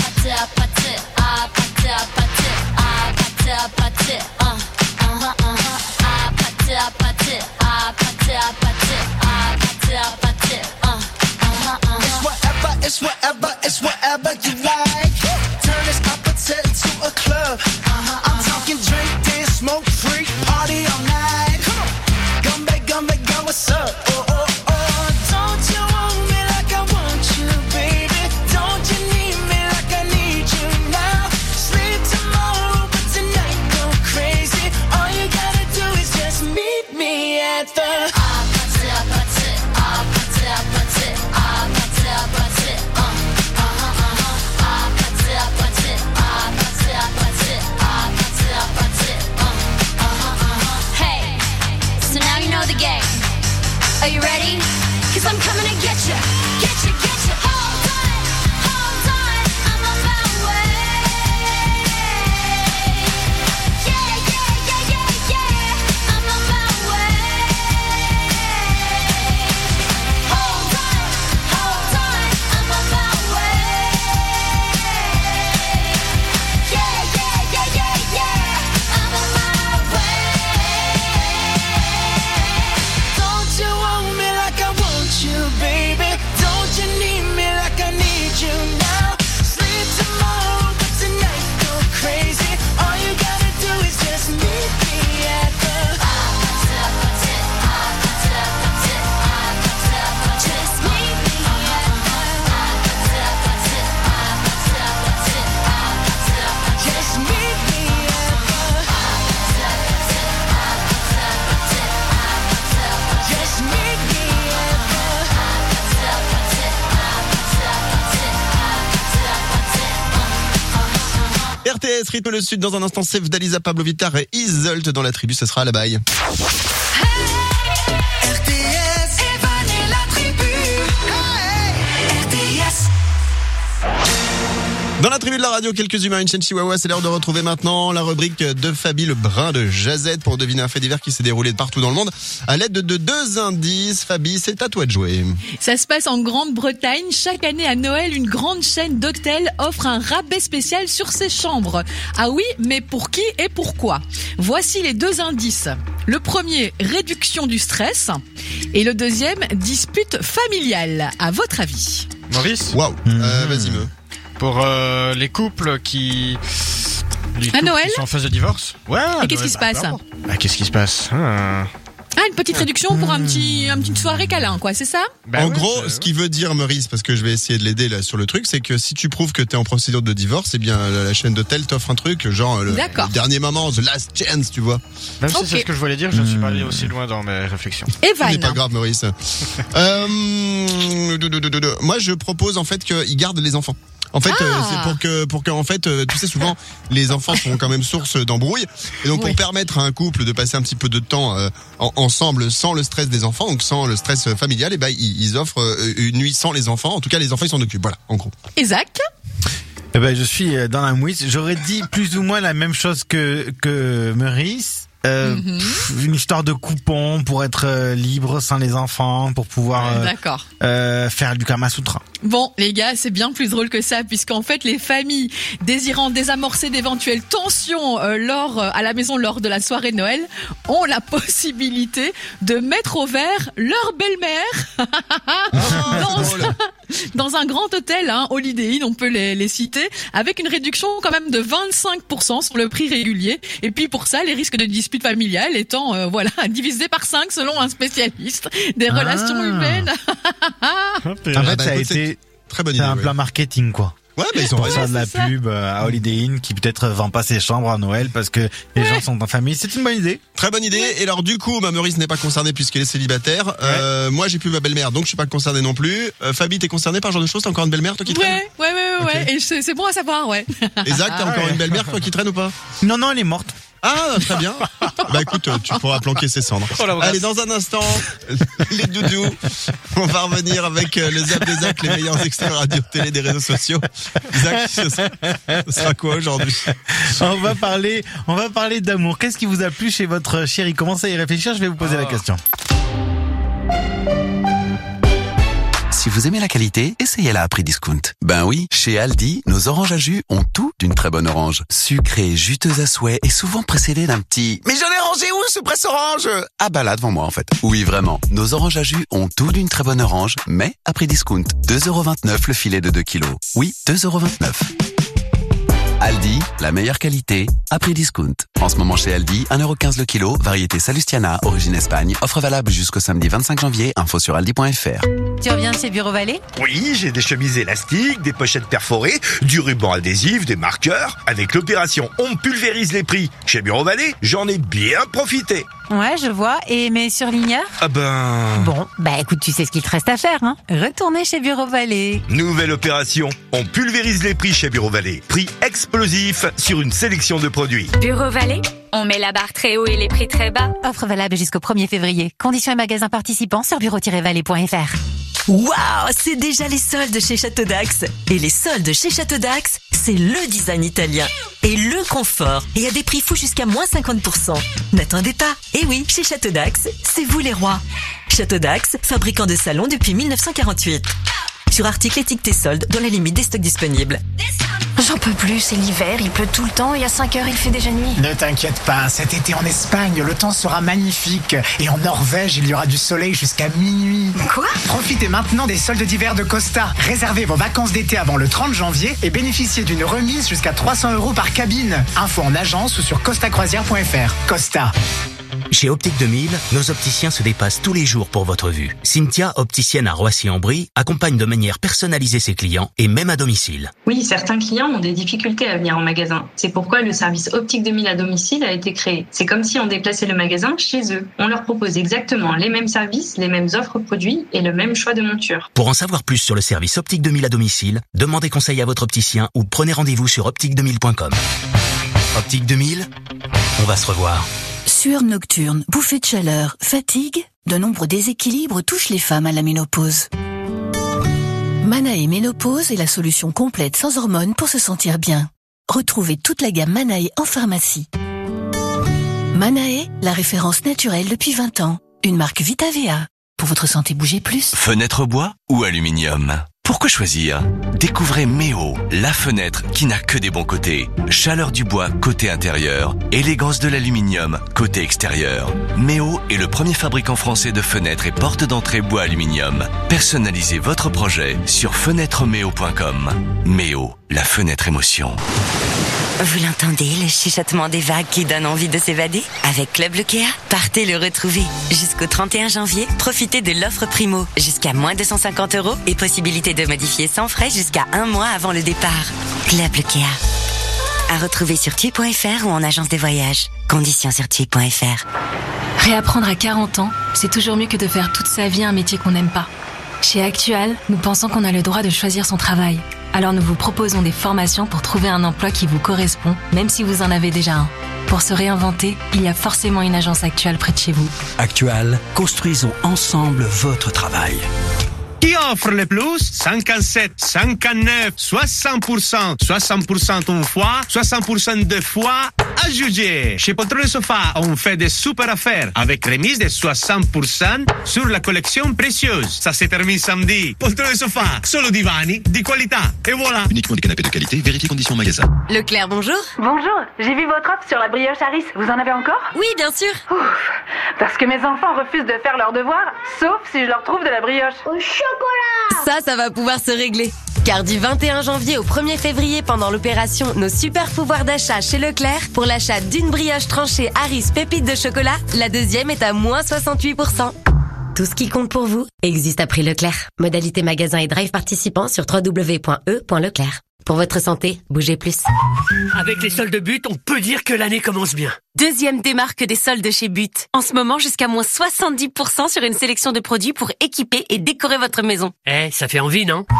It's whatever you like. Turn this appetite to a club. I'm talking drink, dance, smoke, freak, party all night. Come back, what's up? Don't you want me like I want you, baby? Don't you need me like I need you now? Sleep tomorrow, but tonight go crazy. All you gotta do is just meet me at the Are you ready? 'Cause I'm coming to get you. Hold on, I'm on my way. Yeah, I'm on my way. Hold on, I'm on my way. Yeah, I'm on my way. Don't you want me like I want you, baby? Don't you need me like I need you now? Sleep tomorrow, but tonight go crazy. All you gotta do is just meet me at the just meet me just meet me just meet me RTS rythme le sud dans un instant. Save d'Alisa, Pablo Vittar et Isolt dans la tribu. Ce sera à la baille. RTS, Evan et la tribu. RTS. Dans la tribu de la radio, quelques humains, une chaîne chihuahua. C'est l'heure de retrouver maintenant la rubrique de Fabi, le brin de Jazette, pour deviner un fait divers qui s'est déroulé de partout dans le monde à l'aide de 2 indices. Fabi, c'est à toi de jouer. Ça se passe en Grande-Bretagne. Chaque année à Noël, une grande chaîne d'hôtels offre un rabais spécial sur ses chambres. Ah oui, mais pour qui et pourquoi? Voici les 2 indices. Le premier, réduction du stress. Et le deuxième, dispute familiale. À votre avis? Maurice? Waouh. Vas-y, me. Pour les couples qui... À Noël qui sont en phase de divorce. Ouais. Et qu'est-ce qui se passe? Qu'est-ce qui se passe? Une petite réduction pour une petite soirée câlin, quoi, c'est ça? En gros, ce qui veut dire, Maurice, parce que je vais essayer de l'aider là sur le truc, c'est que si tu prouves que t'es en procédure de divorce, eh bien la chaîne d'hôtel t'offre un truc, genre le dernier moment, the last chance, tu vois. Même si c'est ce que je voulais dire, je ne suis pas allé aussi loin dans mes réflexions. Evan. C'est pas grave, Maurice. Moi, je propose en fait qu'ils gardent les enfants. En fait, c'est pour que en fait, tu sais, souvent les enfants sont quand même source d'embrouilles, et donc pour permettre à un couple de passer un petit peu de temps ensemble sans le stress des enfants, donc sans le stress familial, et ben ils offrent une nuit sans les enfants. En tout cas, les enfants ils s'en occupent. Voilà, en gros. Isaac. Eh ben, je suis dans la mouise. J'aurais dit plus ou moins la même chose que Maurice. Une histoire de coupon pour être libre sans les enfants, pour pouvoir faire du Kama Sutra. Bon, les gars, c'est bien plus drôle que ça, puisqu'en fait, les familles désirant désamorcer d'éventuelles tensions à la maison lors de la soirée de Noël ont la possibilité de mettre au vert leur belle-mère dans un grand hôtel, Holiday Inn, on peut les citer, avec une réduction quand même de 25% sur le prix régulier. Et puis pour ça, les risques de dispute familiale étant divisés par 5 selon un spécialiste des relations humaines. En fait, ça a été très bonne idée, un plan marketing, quoi. Ouais, mais ils ont raison. De la pub à Holiday Inn qui peut-être vend pas ses chambres à Noël parce que les gens sont en famille. C'est une bonne idée. Très bonne idée. Et alors du coup, Maurice n'est pas concerné puisqu'il est célibataire. Moi, j'ai plus ma belle-mère, donc je suis pas concerné non plus. Fabi, t'es concerné par ce genre de choses? T'as encore une belle-mère, toi, qui traîne? Ouais. Et c'est bon à savoir, ouais. Isaac, t'as encore une belle-mère, toi, qui traîne ou pas? Non, elle est morte. Ah, très bien. Bah écoute, tu pourras planquer ses cendres. Allez, dans un instant, les doudous. On va revenir avec le Zap des Zap, les meilleurs extraits radio, télé, des réseaux sociaux. Zach, ce sera quoi aujourd'hui? On va parler d'amour. Qu'est-ce qui vous a plu chez votre chéri? Commencez à y réfléchir, je vais vous poser la question. Si vous aimez la qualité, essayez-la à prix discount. Ben oui, chez Aldi, nos oranges à jus ont tout d'une très bonne orange. Sucrée, juteuse à souhait et souvent précédée d'un petit « Mais j'en ai rangé où ce presse-orange ?» Ah bah là devant moi en fait. Oui vraiment, nos oranges à jus ont tout d'une très bonne orange, mais à prix discount. 2,29€ le filet de 2 kilos. Oui, 2,29€. Aldi, la meilleure qualité, à prix discount. En ce moment chez Aldi, 1,15€ le kilo, variété Salustiana, origine Espagne, offre valable jusqu'au samedi 25 janvier, info sur aldi.fr. Tu reviens de chez Bureau Vallée? Oui, j'ai des chemises élastiques, des pochettes perforées, du ruban adhésif, des marqueurs. Avec l'opération On pulvérise les prix chez Bureau Vallée, j'en ai bien profité. Ouais, je vois. Et mes surligneurs? Ah ben... Bon, bah écoute, tu sais ce qu'il te reste à faire, hein. Retourner chez Bureau Vallée. Nouvelle opération. On pulvérise les prix chez Bureau Vallée. Prix explosif sur une sélection de produits. Bureau Vallée, on met la barre très haut et les prix très bas. Offre valable jusqu'au 1er février. Conditions et magasins participants sur bureau-vallée.fr. Waouh, c'est déjà les soldes chez Château d'Axe. Et les soldes chez Château d'Axe, c'est le design italien et le confort. Et à des prix fous jusqu'à moins 50%. N'attendez pas. Et oui, chez Château d'Axe, c'est vous les rois. Château d'Axe, fabricant de salons depuis 1948. Sur articles étiquetés soldes dans la limite des stocks disponibles. J'en peux plus, c'est l'hiver, il pleut tout le temps et à 5 heures il fait déjà nuit. Ne t'inquiète pas, cet été en Espagne, le temps sera magnifique. Et en Norvège, il y aura du soleil jusqu'à minuit. Quoi? Profitez maintenant des soldes d'hiver de Costa. Réservez vos vacances d'été avant le 30 janvier et bénéficiez d'une remise jusqu'à 300€ par cabine. Info en agence ou sur costacroisière.fr. Costa. Chez Optique 2000, nos opticiens se dépassent tous les jours pour votre vue. Cynthia, opticienne à Roissy-en-Brie, accompagne de manière personnalisée ses clients et même à domicile. Oui, certains clients ont des difficultés à venir en magasin. C'est pourquoi le service Optique 2000 à domicile a été créé. C'est comme si on déplaçait le magasin chez eux. On leur propose exactement les mêmes services, les mêmes offres produits et le même choix de monture. Pour en savoir plus sur le service Optique 2000 à domicile, demandez conseil à votre opticien ou prenez rendez-vous sur optique2000.com. Optique 2000, on va se revoir. Sueur nocturne, bouffée de chaleur, fatigue, de nombreux déséquilibres touchent les femmes à la ménopause. Manae Ménopause est la solution complète sans hormones pour se sentir bien. Retrouvez toute la gamme Manae en pharmacie. Manae, la référence naturelle depuis 20 ans. Une marque Vitavea. Pour votre santé, bougez plus. Fenêtre bois ou aluminium? Pourquoi choisir? Découvrez Méo, la fenêtre qui n'a que des bons côtés. Chaleur du bois côté intérieur, élégance de l'aluminium côté extérieur. Méo est le premier fabricant français de fenêtres et portes d'entrée bois aluminium. Personnalisez votre projet sur fenêtremeo.com. Méo, la fenêtre émotion. Vous l'entendez, le chuchotement des vagues qui donne envie de s'évader? Avec Club Lekea, partez le retrouver. Jusqu'au 31 janvier, profitez de l'offre Primo. Jusqu'à moins 250€ et possibilité de modifier sans frais jusqu'à 1 mois avant le départ. Club Lekea. À retrouver sur tui.fr ou en agence de voyage. Conditions sur tui.fr. Réapprendre à 40 ans, c'est toujours mieux que de faire toute sa vie un métier qu'on n'aime pas. Chez Actual, nous pensons qu'on a le droit de choisir son travail. Alors nous vous proposons des formations pour trouver un emploi qui vous correspond, même si vous en avez déjà un. Pour se réinventer, il y a forcément une agence Actual près de chez vous. Actual, construisons ensemble votre travail. Qui offre le plus? 57, 59, 60%. 60% une fois, 60% deux fois, à juger. Chez Poltrone Sofa, on fait des super affaires avec remise de 60% sur la collection précieuse. Ça se termine samedi. Poltrone Sofa, solo divani, di qualità. Et voilà. Uniquement des canapés de qualité, vérifiez conditions magasin. Leclerc, bonjour. Bonjour, j'ai vu votre offre sur la brioche Harris. Vous en avez encore? Oui, bien sûr. Ouf, parce que mes enfants refusent de faire leurs devoirs, sauf si je leur trouve de la brioche. Au chocolat! Ça va pouvoir se régler. Car du 21 janvier au 1er février, pendant l'opération Nos super pouvoirs d'achat chez Leclerc, pour l'achat d'une brioche tranchée Harris pépite de chocolat, la deuxième est à moins 68%. Tout ce qui compte pour vous existe à prix Leclerc. Modalité magasin et drive participants sur www.e.leclerc. Pour votre santé, bougez plus. Avec les soldes But, on peut dire que l'année commence bien. Deuxième démarque des soldes chez But. En ce moment, jusqu'à moins 70% sur une sélection de produits pour équiper et décorer votre maison. Ça fait envie, non?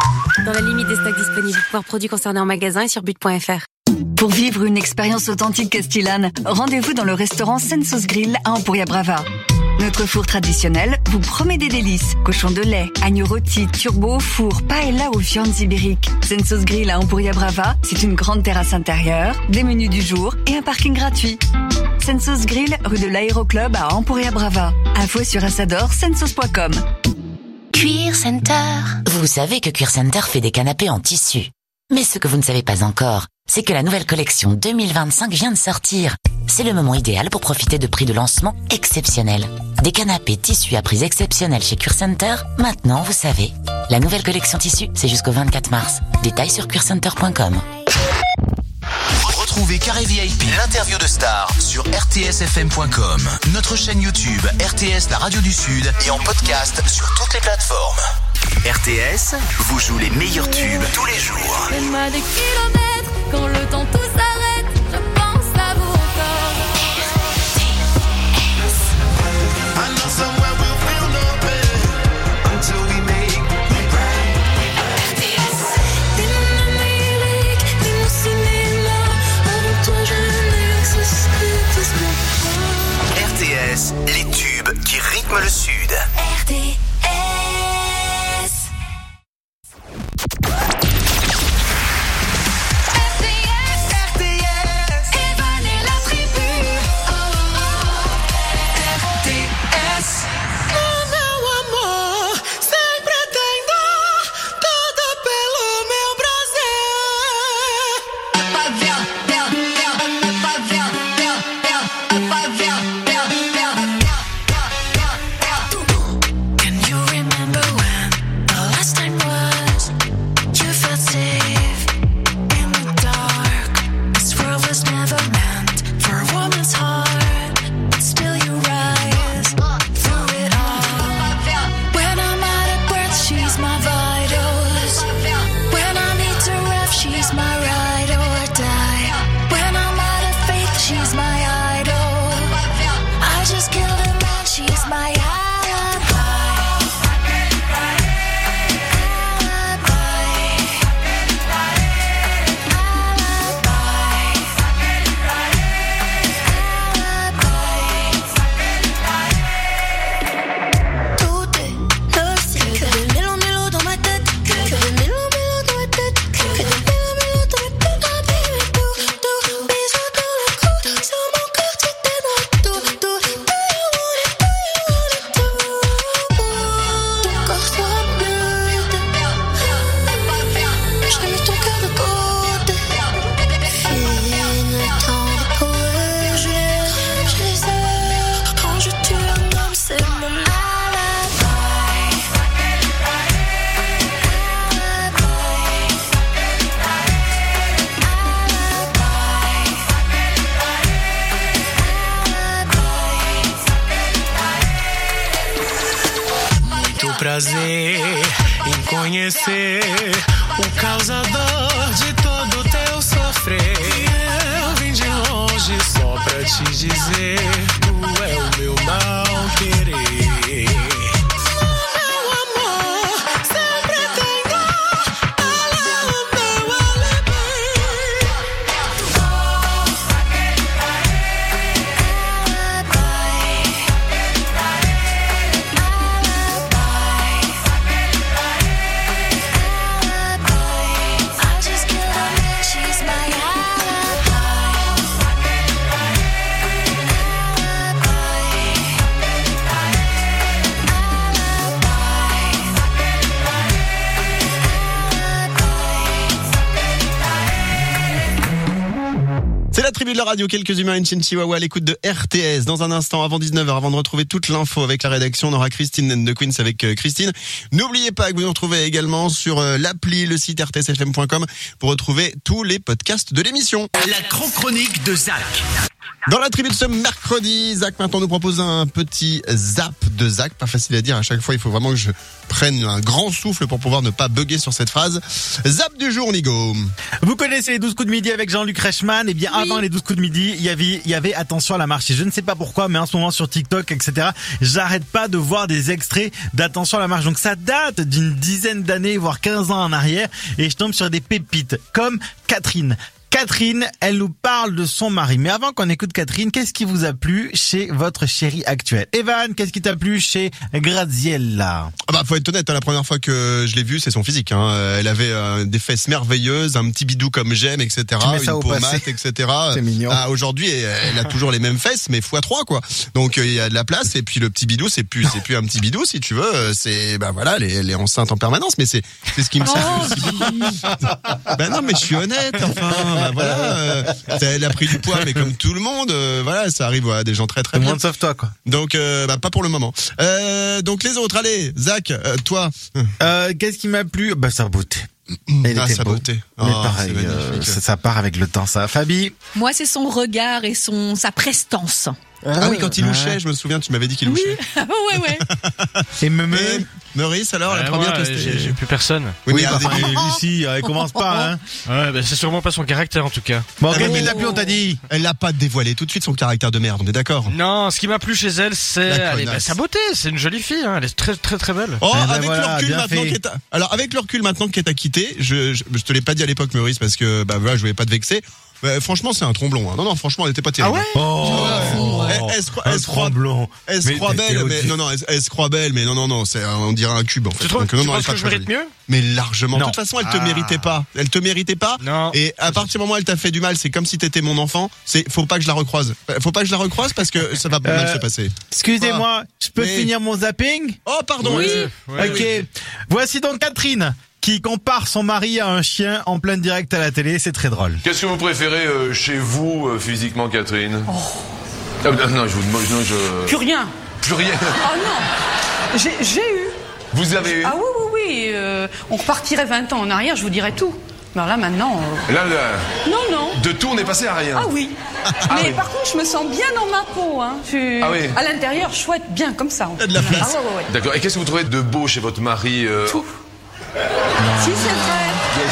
Dans la limite des stocks disponibles. Voir produits concernés en magasin et sur but.fr. Pour vivre une expérience authentique castillane, rendez-vous dans le restaurant Sensos Grill à Empuria Brava. Notre four traditionnel vous promet des délices. Cochon de lait, agneau rôti, turbo au four, paella aux viandes ibériques. Sensos Grill à Empuria Brava, c'est une grande terrasse intérieure, des menus du jour et un parking gratuit. Sensos Grill, rue de l'Aéroclub à Empuria Brava. Info sur assadorsensos.com. Cuir Center. Vous savez que Cuir Center fait des canapés en tissu. Mais ce que vous ne savez pas encore, c'est que la nouvelle collection 2025 vient de sortir. C'est le moment idéal pour profiter de prix de lancement exceptionnels. Des canapés tissus à prix exceptionnels chez Cuir Center, maintenant vous savez. La nouvelle collection tissu, c'est jusqu'au 24 mars. Détails sur cuircenter.com. Retrouvez Carré VIP, l'interview de stars sur rtsfm.com, notre chaîne YouTube RTS La Radio du Sud et en podcast sur toutes les plateformes. RTS vous joue les meilleurs tubes tous les jours. Fais-moi des kilomètres, quand le temps tout s'arrête, je pense à vous encore. I know somewhere we'll feel no pain until we make it right. T'es mon Amérique, t'es mon cinéma. Avec toi je n'existe plus que RTS, les tubes qui rythment le Sud. RTS. Prazer em conhecer o causador de todo o teu sofrer. Eu vim de longe só pra te dizer, tu é o meu mal querer. Meu amor, sempre tenho ela o meu alibi. C'est la tribu de la radio, quelques humains, une Chihuahua à l'écoute de RTS. Dans un instant, avant 19h, avant de retrouver toute l'info avec la rédaction, on aura Christine and the Queens avec Christine. N'oubliez pas que vous nous retrouvez également sur l'appli, le site rtsfm.com pour retrouver tous les podcasts de l'émission. La chronique de Zach. Dans la tribu de ce mercredi, Zach maintenant nous propose un petit zap de Zach. Pas facile à dire, à chaque fois il faut vraiment que je prenne un grand souffle pour pouvoir ne pas bugger sur cette phrase. Zap du jour, Nigo. Vous connaissez les 12 coups de midi avec Jean-Luc Reichmann. Eh bien, avant les 12 coups de midi, il y avait attention à la marche. Et je ne sais pas pourquoi, mais en ce moment sur TikTok, etc., j'arrête pas de voir des extraits d'attention à la marche. Donc ça date d'une dizaine d'années, voire 15 ans en arrière. Et je tombe sur des pépites, comme Catherine. Catherine, elle nous parle de son mari. Mais avant qu'on écoute Catherine, qu'est-ce qui vous a plu chez votre chérie actuelle? Evan, qu'est-ce qui t'a plu chez Graziella? Ah bah, faut être honnête, la première fois que je l'ai vue, c'est son physique, hein. Elle avait des fesses merveilleuses, un petit bidou comme j'aime, etc. Une peau mate, etc. C'est mignon. Ah, aujourd'hui, elle a toujours les mêmes fesses, mais x3, quoi. Donc, il y a de la place, et puis le petit bidou, c'est plus un petit bidou, si tu veux. C'est, bah voilà, elle est enceinte en permanence, mais c'est ce qui me séduit aussi beaucoup. Ben non, mais je suis honnête, enfin. Bah voilà, elle a pris du poids, mais comme tout le monde, voilà, ça arrive à des gens très très bien. Tout le monde sauf toi, quoi. Donc, bah pas pour le moment. Donc les autres, allez, Zach, toi. Qu'est-ce qui m'a plu? Bah sa beauté. Sa beauté. Mais pareil, ça part avec le temps, ça. Fabi? Moi, c'est son regard et sa prestance. Ah oui, quand il louchait, je me souviens, tu m'avais dit qu'il louchait. Oui, ouais. Et Maurice, alors, la première, j'ai plus personne. Oui, mais Lucie, elle commence pas, hein. Ouais, bah, c'est sûrement pas son caractère, en tout cas. Bon, qu'est-ce qui t'a plu, on t'a dit? Elle l'a pas dévoilé tout de suite son caractère de merde, on est d'accord? Non, ce qui m'a plu chez elle, c'est sa beauté. C'est une jolie fille, hein. Elle est très, très, très belle. Oh, avec le recul maintenant qu'elle t'a quitté, je te l'ai pas dit à l'époque, Maurice, parce que, bah, voilà, je voulais pas te vexer. Franchement, c'est un tromblon, hein. Non, franchement, elle était pas terrible. Ah ouais? Elle se croit belle, mais non, elle se croit belle, mais non, c'est, on dirait un cube, en fait. Tu trouves que je mérite mieux? Mais largement. De toute façon, elle te méritait pas. Elle te méritait pas. Non. Et à partir du moment où elle t'a fait du mal, c'est comme si t'étais mon enfant. Faut pas que je la recroise. Faut pas que je la recroise parce que ça va mal se passer. Excusez-moi, je peux finir mon zapping? Oh, pardon. Oui. Ok. Voici donc Catherine, qui compare son mari à un chien en plein direct à la télé, c'est très drôle. Qu'est-ce que vous préférez chez vous, physiquement, Catherine? Non, je vous demande... Plus rien. Plus rien? Oh non. J'ai eu. Vous avez eu? Ah oui. On repartirait 20 ans en arrière, je vous dirais tout. Alors là, maintenant... Là... Non. De tout, on est passé à rien. Ah oui. Mais par contre, je me sens bien dans ma peau, hein. Ah oui. À l'intérieur, chouette, bien, comme ça. T'as de la place. Ah ouais. D'accord. Et qu'est-ce que vous trouvez de beau chez votre mari? Tout. Si, c'est vrai.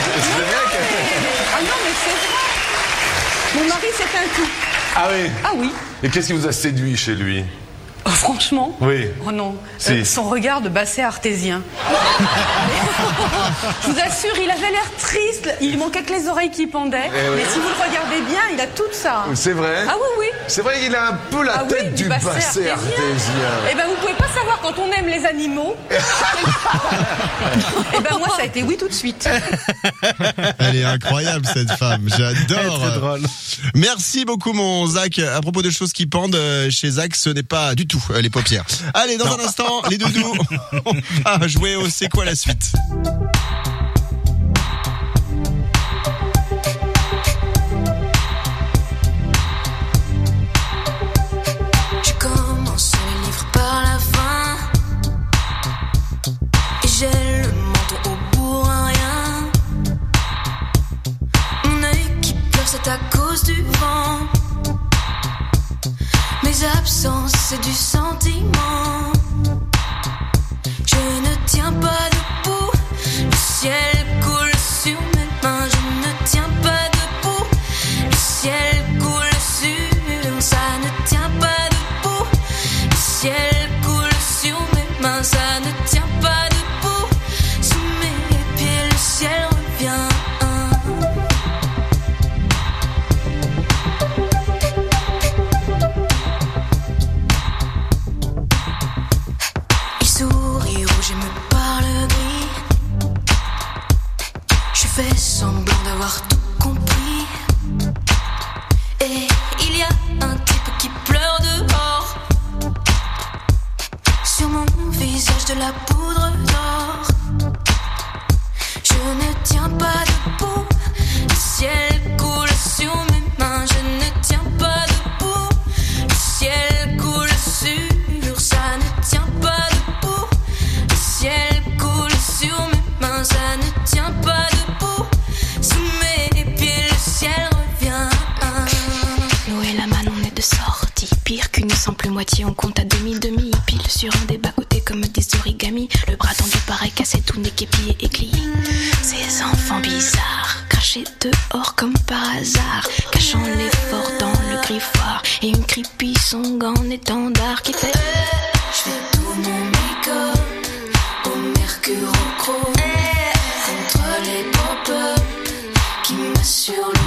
Ah non, mais c'est vrai. Mon mari, c'est un tout. Ah oui? Ah oui. Et qu'est-ce qui vous a séduit chez lui? Franchement? Oui. Oh non. Si. Son regard de basset artésien. Je vous assure, il avait l'air triste. Il manquait que les oreilles qui pendaient. Mais si vous le regardez bien, il a tout ça. C'est vrai? Ah oui. C'est vrai qu'il a un peu la tête du basset artésien. Eh ben, vous pouvez pas savoir quand on aime les animaux. Eh ben, moi, ça a été oui tout de suite. Elle est incroyable, cette femme. J'adore. Très drôle. Merci beaucoup, mon Zach. À propos de choses qui pendent, chez Zach, ce n'est pas du tout les paupières. Allez, dans un instant, les doudous, on va jouer au C'est quoi la suite? Je commence les livres par la fin et j'ai le menton au bout à rien. Mon œil qui pleure, c'est à cause du vent. Mes absences, c'est du sentiment. Je ne tiens pas debout. Le ciel coule sur mes mains. Je ne tiens pas debout. Le ciel coule sur. Ça ne tient pas debout. Le ciel coule sur mes mains. Ça ne tient pas debout. Sous mes pieds, le ciel revient. Souris rouge et me parle gris. Je fais semblant d'avoir tout compris. Et il y a un type qui pleure dehors. Sur mon visage de la poudre d'or. Je ne tiens pas debout. Le ciel coule sur mes mains. Je ne tiens pas debout. Le ciel coule sur. Ça ne tient pas debout. Le ciel coule sur mes mains, ça ne tient pas debout. Sous mes pieds, le ciel revient. L'eau et la manne, on est compte à demi-demi. Pile sur un des bas-côtés comme des origamis. Le bras tendu pareil, cassé, tout n'est qu'épié et plié. Ces enfants bizarres, crachés dehors comme par hasard, cachant l'effort dans le griffoir. Et une creepy song en étendard qui fait je fais tout mon make-up au mercure au chrome contre les pop-up qui m'assurent